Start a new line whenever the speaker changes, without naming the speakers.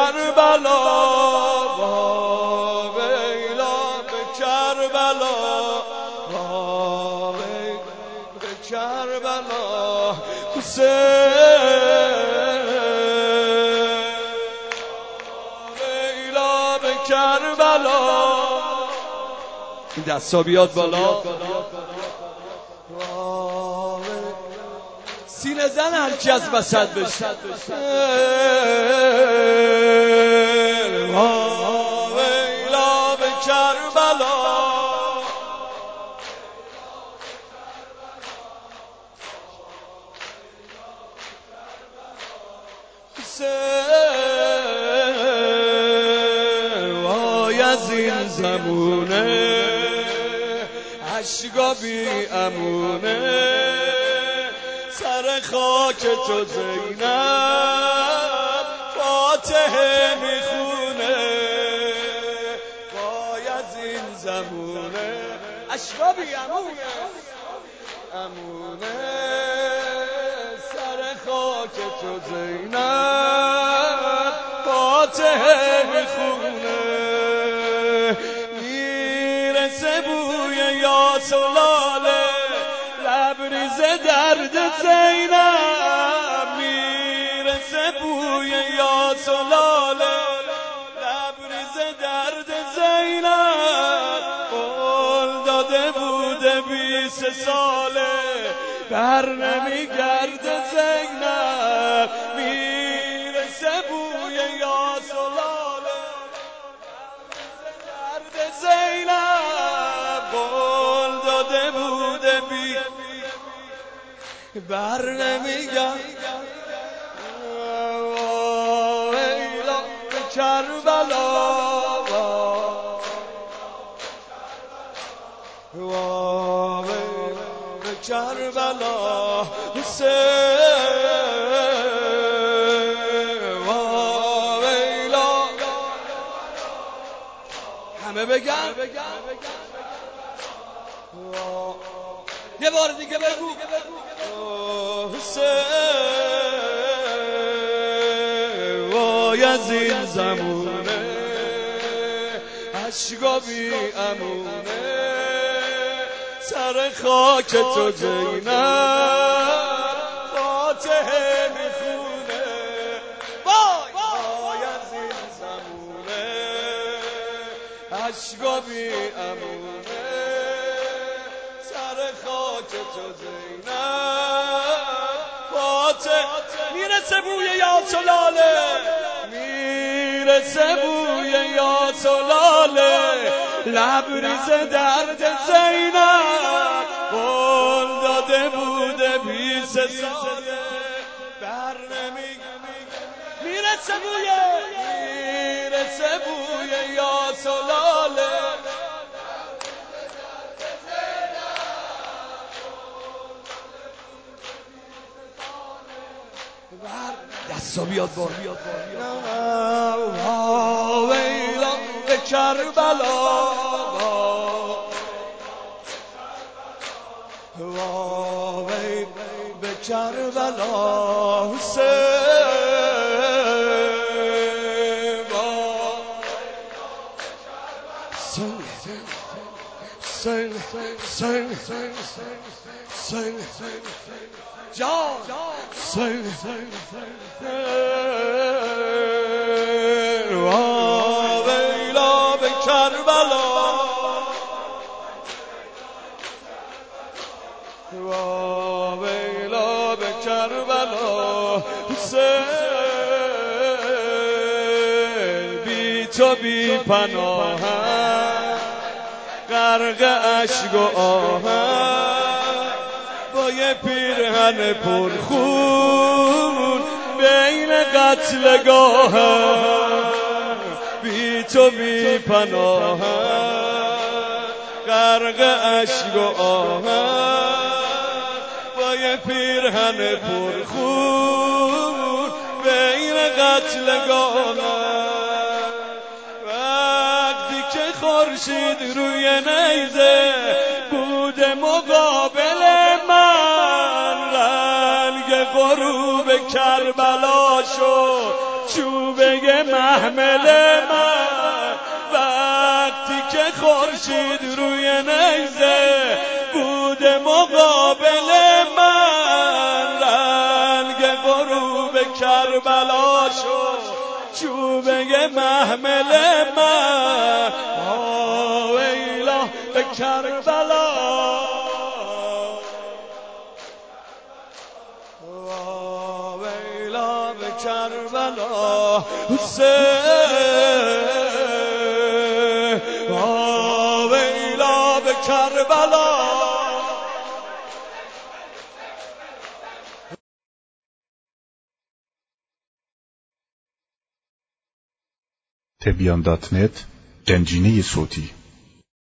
کربلا ویلا به کربلا به کربلا ویلا به کربلا این دستا بیاد بالا سینه زن هر کی از وسط بشه ویلا به کربلا وای از این زمونه عشقا بی امونه سر خاک تو زینب فاتحه میخونه وای از این زمونه عشقا بی امونه سر خاک تو زینب فاتحه میخونه میرسه بوی یاس و لاله لبریز درد زینب میرسه بوی یاس و لاله لبریز درد زینب قول داده بوده 20 ساله بر نمیگرد زینب میرسه بوی یاس و لاله لبریز درد زینب قول داده بوده بر نمیگم ویلا به کربلا به کربلا ویلا همه بگن یه بار دیگه بگو وای از این زمونه عشقا بی امونه سر خاک تو زینب فاتحه میخونه وای از این زمونه عشقا بی امونه سر خاک تو زینب فاتحه میرسه بوی یاس و لاله میرسه بوی یاس و لاله لبریز درد زینب قول داده بوده 20 ساله بر میرسه بوی یاس و لاله دستا بیاد بار ویلا به کربلا به کربلا جان ویلا به کربلا ویلا به کربلا بی تو بی پناهم غرق اشک و آهم با یه پیرهن پرخون بین قتلگاهم بی تو بی پناهم غرق اشک و آهم با یه پیرهن پرخون بین قتلگاهم وقتی که خورشید روی نیزه بود مقابل من رنگ غروب غروب کربلا شد چوبه محمل من، وقتی که خورشید روی نیزه بود مقابل من، رنگ غروب کربلا شد چوبه محمل من. ویلا به کربلا، ویلا به کربلا حسین، ویلا به کربلا.
تبیان.net گنجینه صوتی